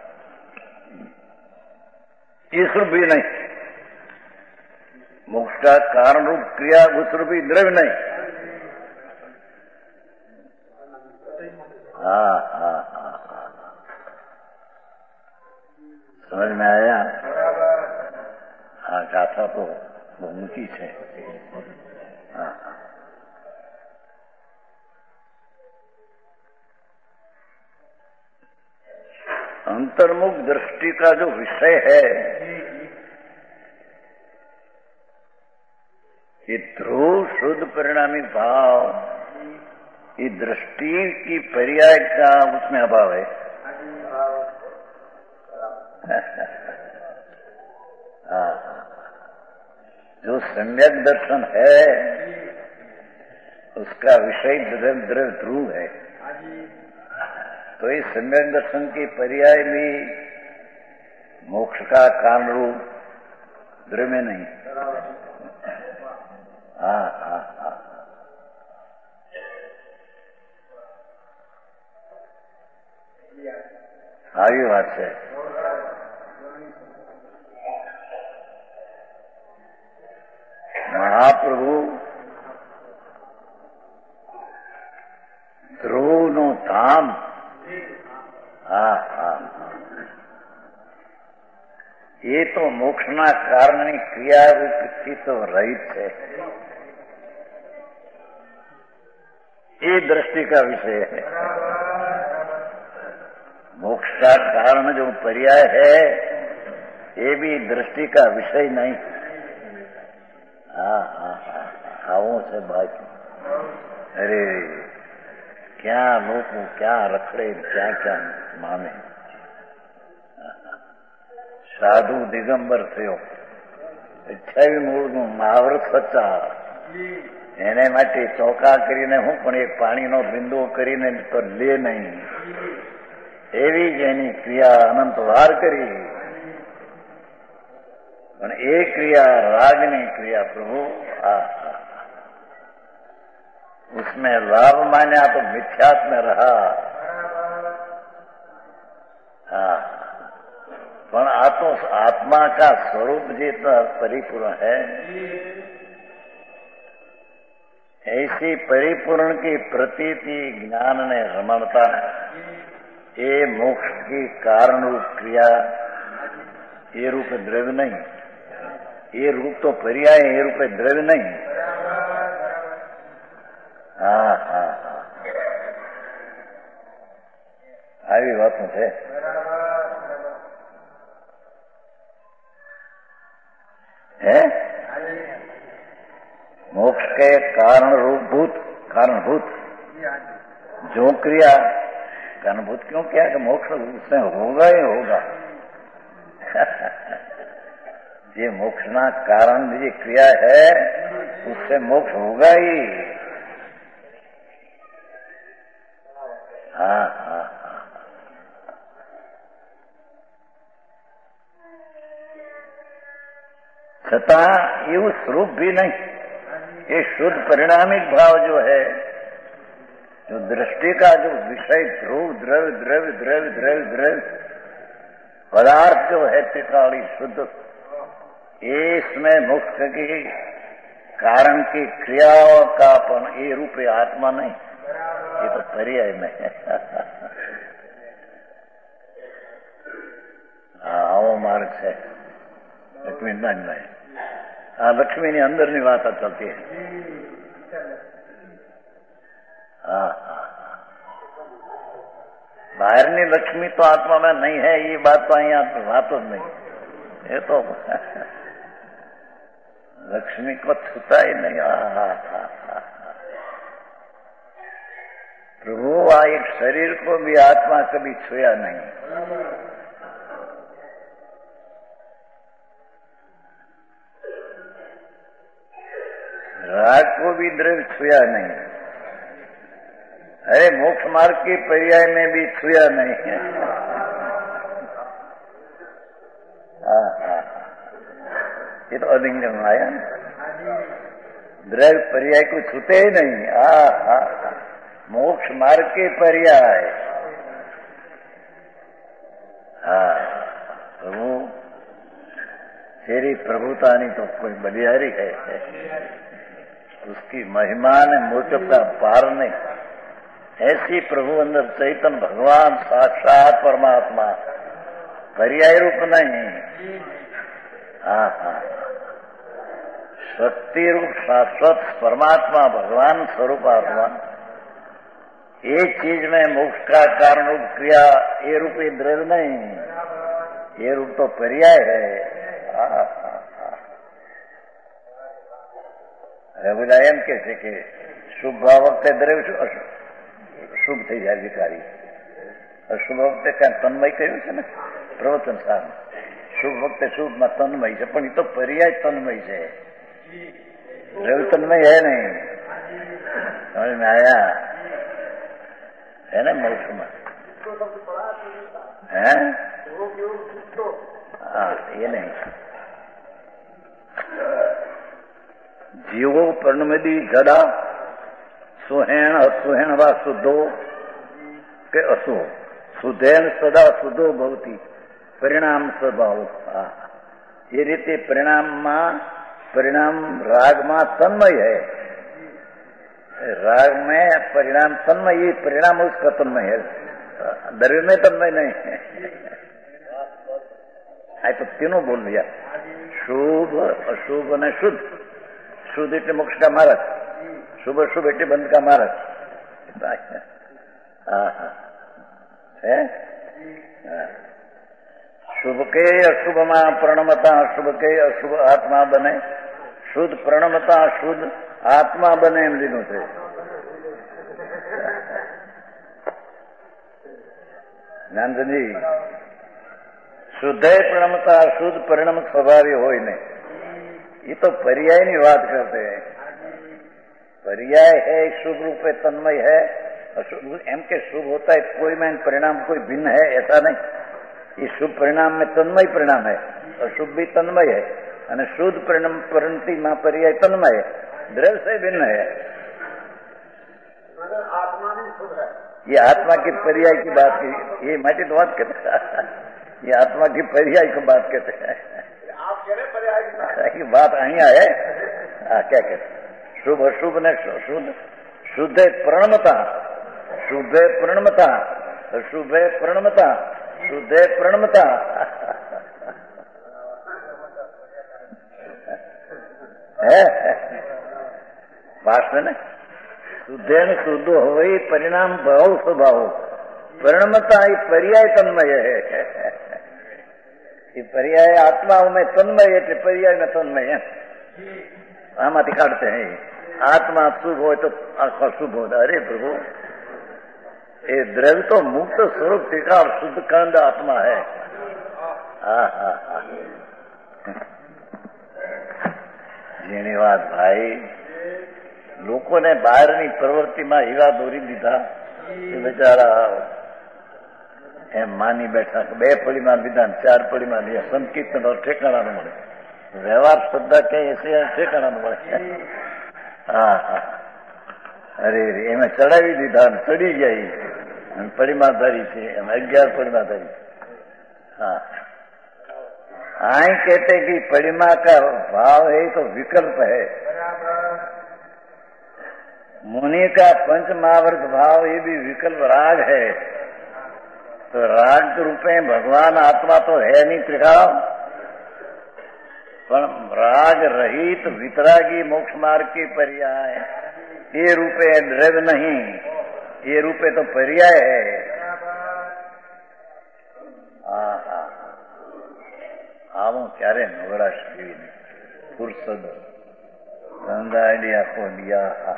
इस रूप भी नहीं। मोक्ष का कारण रूप क्रिया उस रूपी द्रव्य नहीं। समझ में आया? गाथा तो ऊंची है। अंतर्मुख दृष्टि का जो विषय है ये ध्रुव शुद्ध परिणामी भाव, ये दृष्टि की पर्याय का उसमें अभाव है। जो सम्यक दर्शन है उसका विषय द्रव्य ध्रुव है, तो इस सम्यक दर्शन के पर्याय भी मोक्ष का कारण रूप द्रव्य नहीं। आगे बात है। महाप्रभु ध्रुव नो धाम, એ તો મોક્ષના કારણની ક્રિયારૂપથી તો રહિત છે. ये दृष्टि का विषय है. मोक्ष का कारण जो पर्याय है ये भी दृष्टि का विषय नहीं. આવું છે બાકી. અરે ક્યાં લોકો ક્યાં રખડે, ક્યાં ક્યાં માને. સાધુ દિગંબર થયો, 28 મૂળનું મહાવ્રત હતા. એને માટે ચોકા કરીને હું પણ એક પાણીનો બિંદુ કરીને તો લે નહીં, એવી જ એની ક્રિયા અનંત વાર કરી. પણ એ ક્રિયા રાગની ક્રિયા પ્રભુ उसमें लाभ मान्या तो मिथ्यात्व में रहा. पण आ तो आत्मा का स्वरूप जितना परिपूर्ण है, ऐसी परिपूर्ण की प्रतीति ज्ञान ने रमणता ये मोक्ष की कारण रूप क्रिया, ये रूप द्रव्य नहीं. ये रूप तो पर्याय, ये रूप द्रव्य नहीं. આવી વાતો છે. है मोक्ष के कारणभूत जो क्रिया कारणभूत क्यों किया कि मोक्ष उससे होगा ही होगा. ये मोक्ष ना कारण जो क्रिया है उससे मोक्ष होगा ही. छता એવું स्वरूप भी नहीं. ये शुद्ध परिणामिक भाव जो है, जो दृष्टि का जो विषय ध्रुव द्रव्य द्रव्य द्रव्य द्रव्य द्रव्य पदार्थ जो है त्रिकाली शुद्ध, इसमें मोक्ष की कारण की क्रियाओं का पण ये रूप आत्मा नहीं, ये तो पर्याय में है. આવો માર્ગ છે લક્ષ્મીનારાયણ ભાઈ. આ લક્ષ્મીની અંદરની વાત ચાલતી है. बाहरनी लक्ष्मी तो आत्मा में नहीं है, ये बात तो यहाँ बात ही नहीं. ये तो लक्ष्मी को छूता ही नहीं. प्रभु आ एक शरीर को भी आत्मा कभी छुया नहीं. राग को भी द्रव्य छुया नहीं. अरे मोक्ष मार्ग के पर्याय में भी छुया नहीं है. ये तो अधिंगम आया ना. द्रव्य पर्याय को छूते ही नहीं. मोक्ष मार्ग के पर्याय. प्रभु तेरी प्रभुतानी तो कोई बलिहारी है. उसकी महिमा ने मूर्खता पार नहीं. ऐसी प्रभु अंदर चैतन्य भगवान साक्षात परमात्मा, पर्याय रूप नहीं. शक्ति रूप शाश्वत परमात्मा भगवान स्वरूप आत्मा, एक चीज में मोक्ष का कारण रूप क्रिया, ये रूप द्रव्य नहीं, ये रूप तो पर्याय है. બધા એમ કે છે કે શુભ વખતે દ્રવ્ય શુભ થઈ જાય વિકારી. અશુભ વખતે ક્યાં તન્મય કહ્યું છે ને પ્રવચન સાર. શુભ વખતે શુભમાં તન્મય છે, પણ એ તો પર્યાય તન્મય છે. દ્રવ્ય તન્મય હે નહીં. સમજ में आया है ना मोक्ष में. है ये नहीं. जीवो प्रणमदी जड़ा सुहेण असुहेण वा शुद्धो के असो शुद्धेन सदा शुद्धो भवती परिणाम स्वभाव. ये रीते परिणाम राग में तन्मय है. राग में परिणाम तन्मय, ये परिणाम उसका तन्मय है. द्रव्य में तन्मय नहीं है. આ તો તેનો બોલ दिया શુભ અશુભ અને શુદ્ધ. શુદ્ધ એટલે મોક્ષ કા માર્ગ, શુભ અશુભ એટલે બંધ કા માર્ગ. હા હા હે શુભ કે અશુભમાં પ્રણમતા અશુભ કે અશુભ આત્મા બને, શુદ્ધ પ્રણમતા શુદ્ધ આત્મા બને એમ લીધું છે. જ્ઞાનચંદજી શુદ્ધ પ્રણમતા શુદ્ધ પરિણામ સ્વભાવી હોય ને, ये तो पर्याय नहीं बात करते हैं. पर्याय है शुभ रूप है तन्मय है, अशुभ एम के शुभ होता है कोई में परिणाम कोई भिन्न है ऐसा नहीं. ये शुभ परिणाम में तन्मय परिणाम है, अशुभ भी तन्मय है और शुद्ध परिणाम परिणति में पर्याय तन्मय है, द्रव्य से भिन्न है. आत्मा भी शुभ है. ये आत्मा की पर्याय की बात की, ये माटी तो बात कहते हैं, ये आत्मा की पर्याय की बात कहते हैं. आप कह रहे पर्याय की बात અહીંયા है. क्या कहते शुभ अशुभ ने शुद्ध शुद्ध प्रणमता, शुभ प्रणमता, अशुभ प्रणमता, शुद्ध प्रणमता. भाषण ने शुद्ध ने शुद्ध हो परिणाम भाव स्वभाव, प्रणमता ये पर्याय तन्मय है. ये पर्याय आत्माओं में तन्मय है, पर्याय में तन्मय है. आमाती काटते हैं आत्मा शुभ हो तो आत्मा शुभ हो. अरे प्रभु ये द्रव्य तो मुक्त स्वरूप टीका और शुद्ध कांड आत्मा है. જેની વાત ભાઈ લોકોને બહારની પ્રવૃત્તિમાં હીરા દોરી દીધા, બિચારા એમ માની બેઠા કે 2 પડીમાં લીધા ને 4 પડીમાં લીધા, સંકીર્તન ઠેકાણા ન મળે, વ્યવહાર શ્રદ્ધા ક્યાંય ઠેકાણા ન મળે. હા હા અરે એમાં ચડાવી દીધા ને ચડી જાય અને પડીમાં ધરી છે એમ 11 પડીમાં ધરી. हाँ आई कहते कि परिमा का भाव है तो विकल्प है, मुनि का पंच महावर्त भाव ये भी विकल्प राग है. तो राग रूपे भगवान आत्मा तो है नहीं त्रिकाल, पर राग रहित वितरागी मोक्ष मार्ग की पर्याय ये रूपे द्रव्य नहीं, ये रूपे तो पर्याय है. આવું ક્યારે નવરાશ કેવી ફુરસદ ધંધાડી આખો દિયા.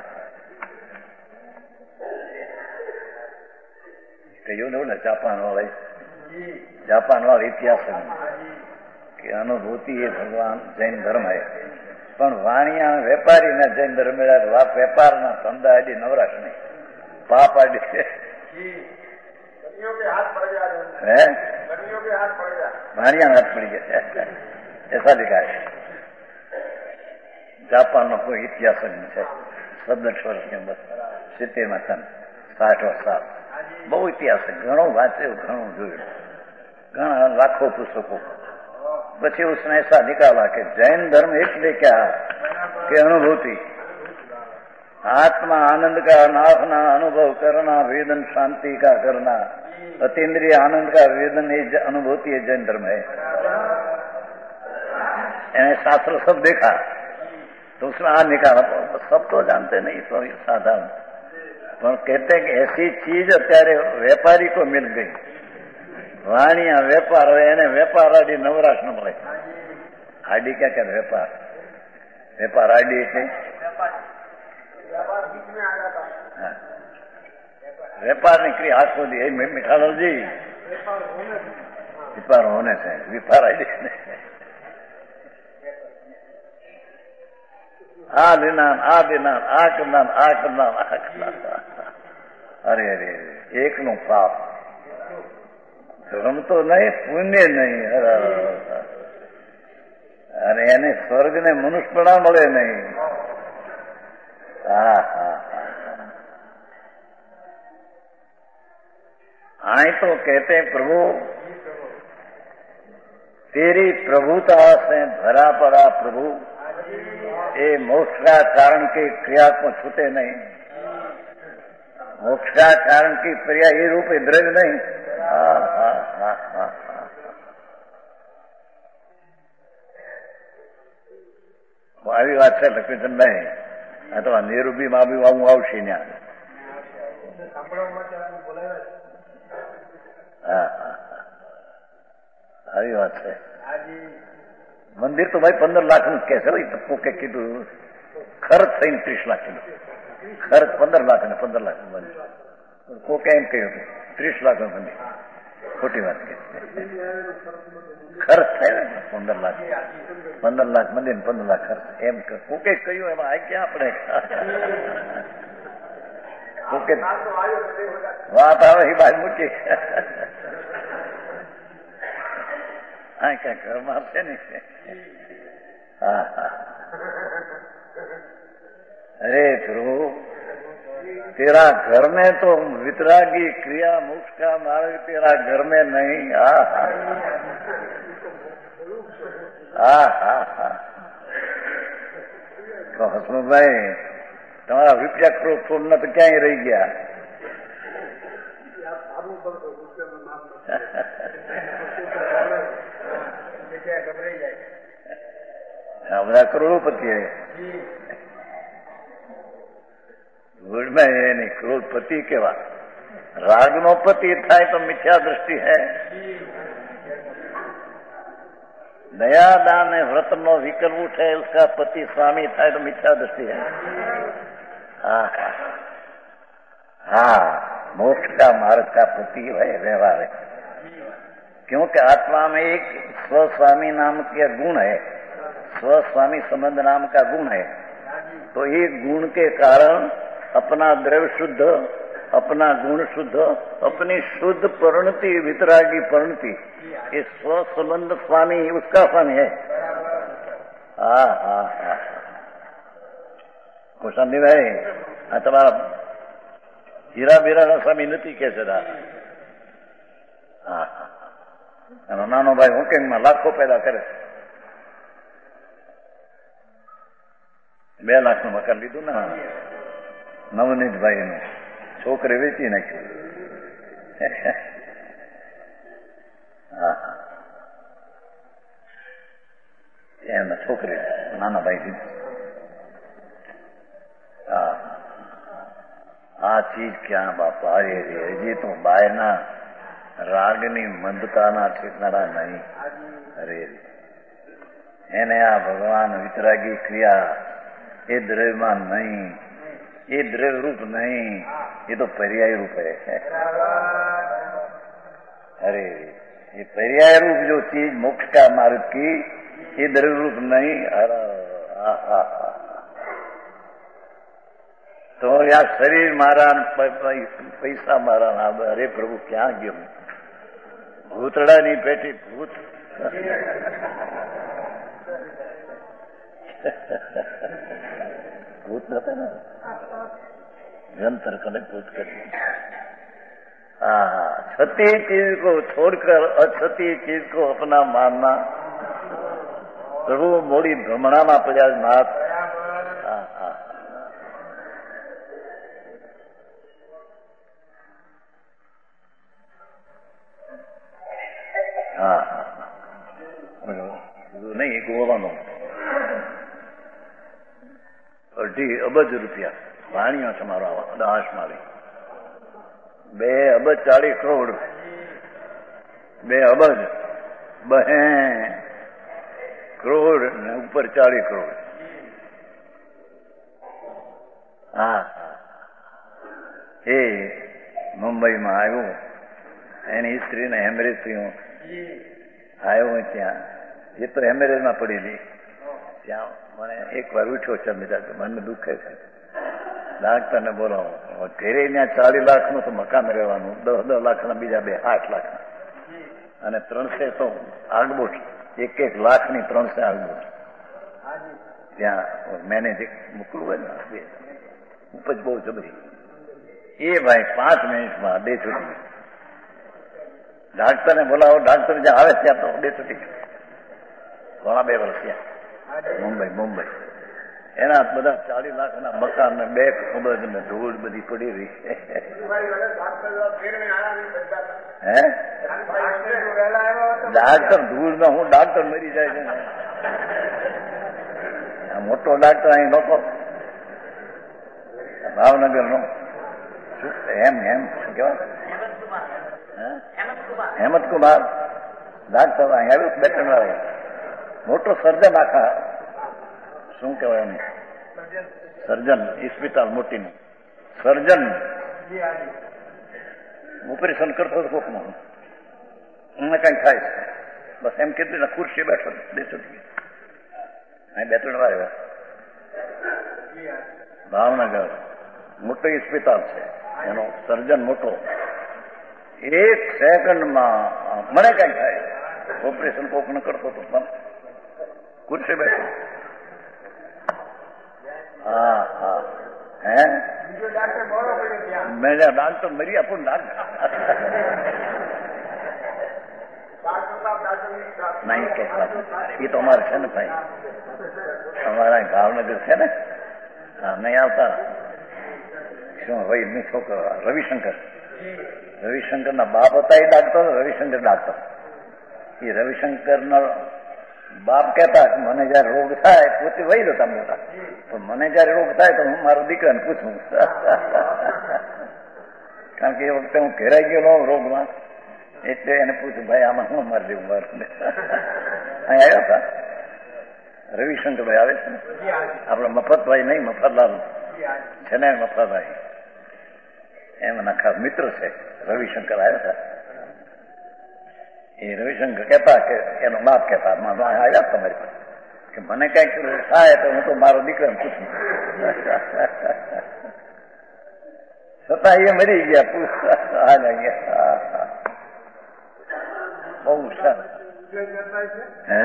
કહ્યું ને જાપાન વાળા ઇતિહાસ કે અનુભૂતિ એ ભગવાન જૈન ધર્મ હે, પણ વાણિયા વેપારીના જૈન ધર્મ વેપારના ધંધા આડી નવરાશ નહીં, પાપ આડી है भाड़िया हाथ पड़ गया ऐसा लिखा है. जापान में कोई इतिहास नहीं है. 17 वर्ष के अंदर 70 में 60 साल बहु इतिहास है. घणो वांचे घणो जोયું, घणा लाखों पुस्तकों. પછી उसने ऐसा निकाला कि जैन धर्म इसलिए क्या कि अनुभूति आत्मा आनंद का नाथना अनुभव करना, वेदन शांति का करना, अतीन्द्रिय आनंद का वेदन ये अनुभूति है जैन धर्म है. शास्त्र सब देखा तो उसमें आ निकाला. सब तो जानते नहीं तो साधारण, पर कहते हैं कि ऐसी चीज अत्यारे व्यापारी को मिल गई. वाणिया व्यापार है, व्यापार आडी नवराश न મળે. आडी क्या कहते व्यापार, व्यापार आडी એટલે व्यापार ની ક્રિયા આખો દી મિઠાલાલજી व्यापार होने से व्यापार आईडी आ देना आ देना आ करना आ करना आ करना. अरे अरे एक नु पाप, धर्म तो नहीं पुण्य नहीं. अरे એને સ્વર્ગ ને મનુષ્યપણા મળે નહીં. आई तो कहते हैं प्रभु तेरी प्रभुता से भरा पड़ा प्रभु, ये मोक्ष का कारण की क्रिया को छूटे नहीं. मोक्ष का कारण की क्रिया ये रूप द्रव्य नहीं. આવી વાત છે લક્ષ્મીચંદભાઈ. આ તો નેરુબીમાં આવ્યું આવું આવશે ત્યાં. હા આવી વાત છે. મંદિર તો ભાઈ 15 લાખ નું કે છે. કોકે કીધું ખર્ચ થઈને 30 લાખ કીધું. ખર્ચ 15 લાખ અને 15 લાખ નું મંદિર. કોકે એમ કહ્યું હતું 30 લાખ નું મંદિર. ખોટી વાત કે ખર્ચ થાય ને 15 લાખ 15 લાખ મંદિર 15 લાખ ખર્ચ એમ કોકે કહ્યું. એમાં આ ક્યાં આપણે કોકે વાત આવે એ બાદ મૂકી. હા ક્યાં ઘરમાં છે ને. હા હા अरे प्रभु तेरा घर में तो वितरागी क्रिया मोक्ष का मार्ग तेरा घर में नहीं. हा हा हा તો હસમુખભાઈ તમારા રૂપિયા કરોડ ન તો ક્યાંય રહી ગયા. બધા કરોડોપતિ એની કરોડપતિ કેવા. રાગનો પતિ થાય તો મિથ્યા દ્રષ્ટિ હૈ. दया दान व्रत नो विकल उठे उसका पति स्वामी થાય તો મિથ્યા દ્રષ્ટિ है. हाँ हाँ मोक्ष का मार्ग का पति है व्यवहार है. क्योंकि आत्मा में एक स्वस्वामी नाम का गुण है. स्वस्वामी संबंध नाम का गुण है. तो एक गुण के कारण अपना द्रव्य शुद्ध, अपना गुण शुद्ध, अपनी शुद्ध परिणति वितरागी परिणति ये स्व संबंध स्वामी उसका फन है. हाँ हाँ हाँ कोशांति भाई आ तमारा हीरा बीरा स्वामी नहीं कैसे था. हाँ नानो भाई हुकिंग में लाखों पैदा करे. 2 લાખ નું મકાન લીધું ને નવનીતભાઈ નું. છોકરી વેચી નાખ્યું. હા એમના છોકરી નાના ભાઈ દીધું. હા આ ચીજ ક્યાં બાપા. અરે હજી તો બાયના રાગની મંદતાના ઠેકનારા નહીં. અરે એને આ ભગવાન વિતરાગી ક્રિયા એ દ્રવ્યમાં નહીં. ये द्रव्य रूप नहीं, ये तो पर्याय रूप है. अरे ये पर्याय रूप जो चीज मोक्ष का मार्ग की ये द्रव्य रूप नहीं. तो यार शरीर मारा पैसा मारा. अरे प्रभु क्या गयो भूतड़ा नहीं बैठी भूत. भूत रहता ना निरंतर कनेक्ट भूत कर. हाँ छती चीज को छोड़कर अछती चीज को अपना मानना. प्रभु मोड़ी भ्रमणा में पड़ा नाथ. हाँ हाँ हाँ नहीं गोवा नो 2.5 અબજ રૂપિયા વાણીઓ છે મારો દાસ મારી. 2 અબજ 40 કરોડ 2 અબજ 2 કરોડ ને ઉપર 40 કરોડ. હા એ મુંબઈમાં આવ્યું. એની સ્ત્રીને હેમરેજ થયું. આવ્યો ત્યાં એ તો હેમરેજમાં પડેલી. ત્યાં મને એક વાર ઉઠ્યો છે બીજા મને દુઃખે છે. ડાક્ટરને બોલાવો ઘરે ત્યાં 40 લાખનું તો મકાન રહેવાનું. 10 લાખના બીજા 8 લાખના અને 300 તો આગબોટ. 1 લાખની 300 આગબોટ. ત્યાં મેનેજ મોકલું હોય ને ઉપજ બહુ જબરી. એ ભાઈ 5 મિનિટમાં 2 છૂટી. ડાક્ટરને બોલાવો. ડાક્ટર જ્યાં આવે ત્યાં તો 2 છૂટી. ઘણા 2 વર્ષ ત્યાં મુંબઈ એના બધા 40 લાખના મકાન ને 2 અબજ ને ધૂળ બધી પડી રહી. હે ડાક્ટર ધૂળ માં હું ડાક્ટર મરી જાય છે ને. મોટો ડાક્ટર અહીં નહોતો ભાવનગરનો શું એમ શું કહેવાય હેમંતકુમાર ડાક્ટર અહીં આવ્યું બેટન વાળા મોટો સર્જન આખા શું કહેવાય એમ સર્જન હોસ્પિટલ મોટીનું સર્જન ઓપરેશન કરતો હતો કોકમાં એમને કઈ થાય છે બસ એમ કીધું ખુરશી બેઠો બેસો અહીં બે ત્રણ વાર આવ્યા ભાવનગર મોટો હોસ્પિટલ છે એનો સર્જન મોટો 1 સેકન્ડમાં મને કઈ થાય ઓપરેશન કોકને કરતો હતો પણ ખુરશી બેઠો હા હા હે મેં ડાક્ટર મરી આપું નહીં કે એ તો અમારે છે ને ભાઈ અમારા ભાવનગર છે ને હા નહીં આવતા શું ભાઈ છોકરો રવિશંકર ના બાપ હતા એ ડાક્ટર રવિશંકર ડાક્ટર એ રવિશંકર ના બાપ કહેતા કે મને જયારે રોગ થાય પોતે વહી જતા મોટા પણ મને જયારે રોગ થાય તો હું મારા દીકરાને પૂછું કારણ કે એ વખતે હું ઘેરાઈ ગયો રોગમાં એટલે એને પૂછ્યું ભાઈ આમાં શું મારી દેવું મારે અહીં આવ્યા હતા રવિશંકરભાઈ આવે છે ને આપડે મફતભાઈ નહીં મફતલાલ છે ને મફતભાઈ એમના ખાસ મિત્ર છે રવિશંકર આવ્યા હતા એ રવિશંકર કહેતા કે એનો બાપ કહેતા આવ્યા તમારી પાસે કે મને કઈક થાય તો હું તો મારો દીકરાને પૂછું છતાં એ મરી ગયા બહુ સારું હે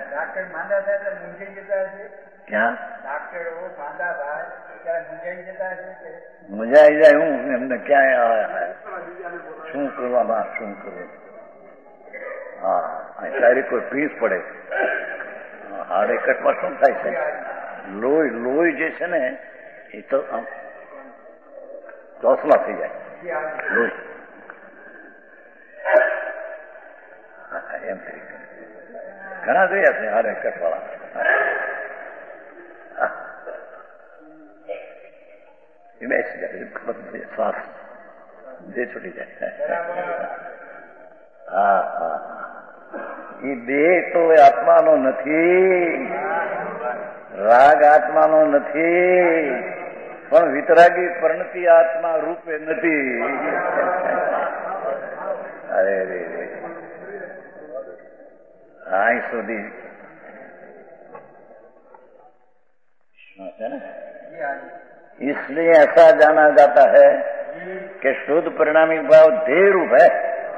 ક્યાં મુંજાઈ જાય હું એમને ક્યાંય શું કરવામાં શું કરવું હા શારીરિક કોઈ ફીસ પડે હાડે કટમાં શું થાય છે લોહી જે છે ને એ તો ચોસલા થઈ જાય લોહી એમ ઘણા જોયા છે હાડે કટવાળા એ બેસી જાય શ્વાસ જે છૂટી જાય હા હા એ દેહ તો આત્માનો નથી રાગ આત્માનો નથી પણ વિતરાગી પરિણતિ આત્મા રૂપે નથી અરે રે અહીં સુધી इसलिए ऐसा जाना जाता है कि शुद्ध परिणामी भाव देह रूप है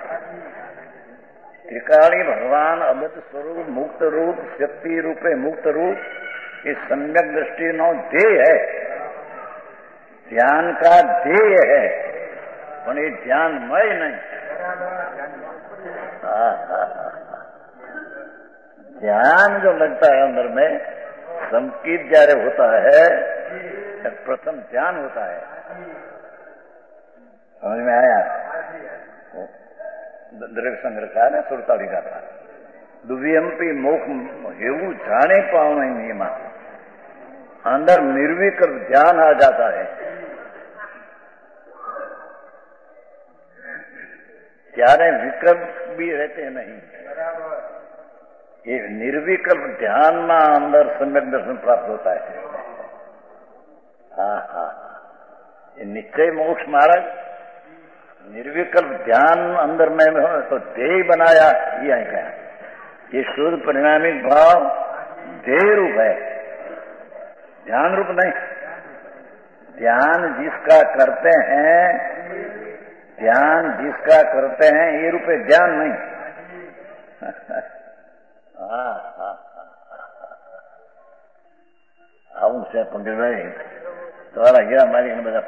त्रिकाणी भगवान अबद्ध स्वरूप मुक्त रूप शक्ति रूपे मुक्त रूप ये सम्यक दृष्टि नो ध्येय है ध्यान का ध्येय है पर ये ध्यानमय नहीं ध्यान जो लगता है अंदर में संकीत जયારે होता है प्रथम ध्यान होता है समझ में आया દ્રવ્ય સંગ્રહ થાય ને 47 ગાથા દુવ્યંપી મોખ એવું જાણે પાવનો નિયમા अंदर निर्विकल्प ध्यान आ जाता है ત્યારે विकल्प भी रहते नहीं ये निर्विकल्प ध्यान में अंदर सम्यक दर्शन प्राप्त होता है हाँ हाँ ये निश्चय मोक्ष महाराज निर्विकल्प ध्यान अंदर में हो तो देह बनाया ये है क्या ये शुद्ध परिणामिक भाव देह रूप है ध्यान रूप नहीं ध्यान जिसका करते हैं ये रूप है ध्यान नहीं हाँ हाँ આવું છે પંકજભાઈ તમારા હીરા માલિકને બધા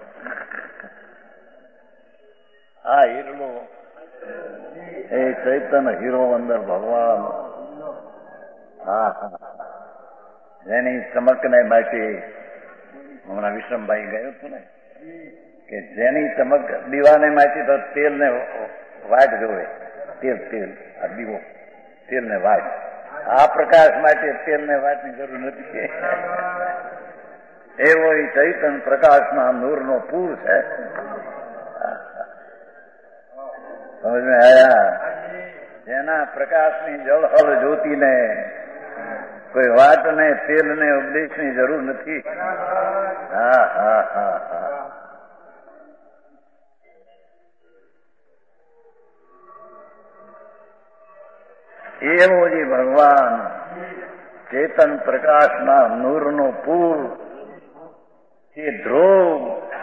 હા હીરો એ ચૈતન્ય હીરો અંદર ભગવાન હા હા જેની ચમકને માટે હમણાં વિશ્રમભાઈ ગયું હતું ને કે જેની ચમક દીવાને માટી તો તેલ ને વાટ જોવે તેલ આ દીવો તેલ ને વાટ આ પ્રકાશ માટે તેલને વાટની જરૂર નથી. એવો એ ચૈતન્ય પ્રકાશના નૂરનો પૂર છે. સમજમાં આયા? જેના પ્રકાશની જળહળ જ્યોતિને કોઈ વાતને તેલને ઉપદેશની જરૂર નથી. હા હા હા હા. એવો જ ભગવાન चेतन प्रकाश ना नूर नो पूर ये ध्रुव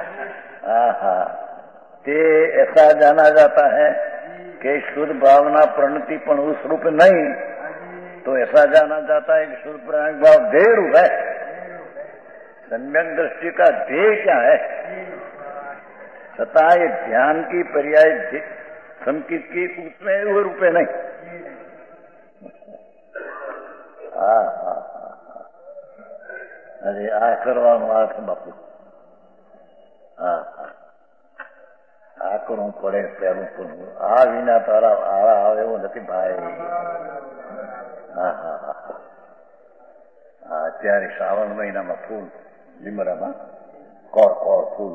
ते ऐसा जाना जाता है कि शुद्ध भावना प्रणति पण उस रूप नहीं, तो ऐसा जाना जाता है कि शुद्ध प्राणिक भाव ध्येय रूप है. सम्यक दृष्टि का ध्येय क्या है? छता ये ध्यान की पर्याय संकित की उसमें वो रूपे नहीं. अरे आ करવાનું આ છે બાપુ. આ કરવું પડે પેલું કરવું. આ વિના તારા આળા આવે એવું નથી ભાઈ. અત્યારે શ્રાવણ મહિનામાં ફૂલ લીમડામાં કોર કોર ફૂલ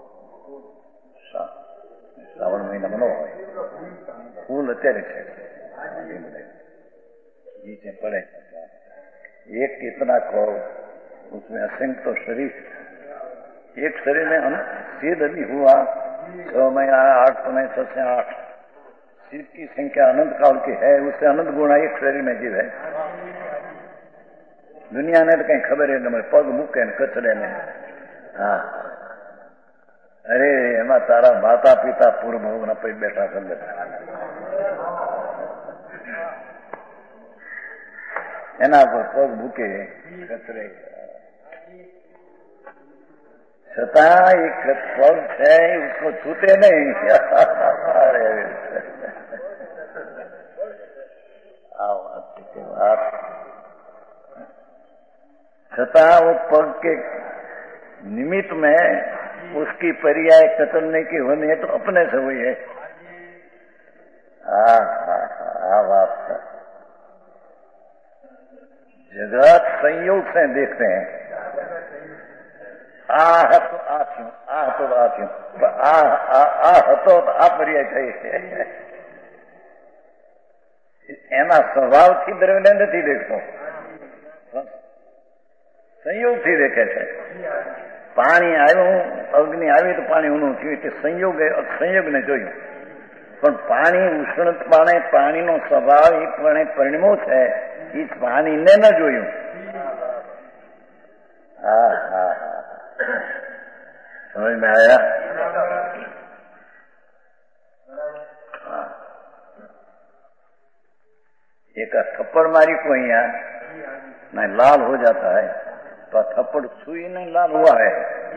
શ્રાવણ મહિનામાં ન હોય. ફૂલ અત્યારે છે લીમડે नीचे पड़े. एक कितना कहो उसमें असंख्य तो शरीर, एक शरीर में हम सिद्ध भी हुआ 6 महीना 8 समय 6 से 8 सिद्ध की संख्या अनंत काल की है. उससे अनंत गुणा एक शरीर में जीव है. दुनिया ने तो कहीं खबर है न पग मूके न कचड़े में. हाँ अरे एमा तारा माता पिता पूर्व भाव न पे बैठा कर लेता एना पर पग मूके कचरे छता एक पग है उसको छूटे नहीं. छता वो पग के निमित्त में उसकी पर्याय कतरने की होनी है तो अपने से हुई है. बात जगत संयोग से देखते हैं. आह तो आ थी, आह तो आ थी, आह तो आ पर्याय चाहिए. એના સ્વભાવથી દ્રવ્યને નથી દેખતો, સંયોગથી દેખે છે. પાણી આવ્યું, અગ્નિ આવી તો પાણી ઊંડું થયું, તે સંયોગને જોયું. પણ પાણી ઉષ્ણપણે પાણીનો સ્વાભાવિકપણે પરિણમો છે એ પાણીને ન જોયું. સમજ में आया? एक थप्पड़ मारी को यहाँ ना लाल हो जाता है तो थप्पड़ सुई नहीं लाल हुआ है.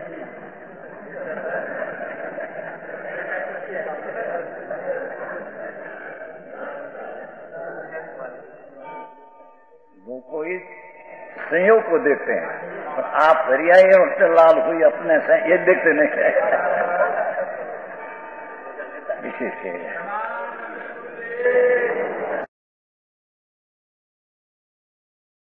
वो कोई संयोग को देखते हैं, और आप पर्याय उससे लाल हुई अपने से ये देखते नहीं है. विशेष है.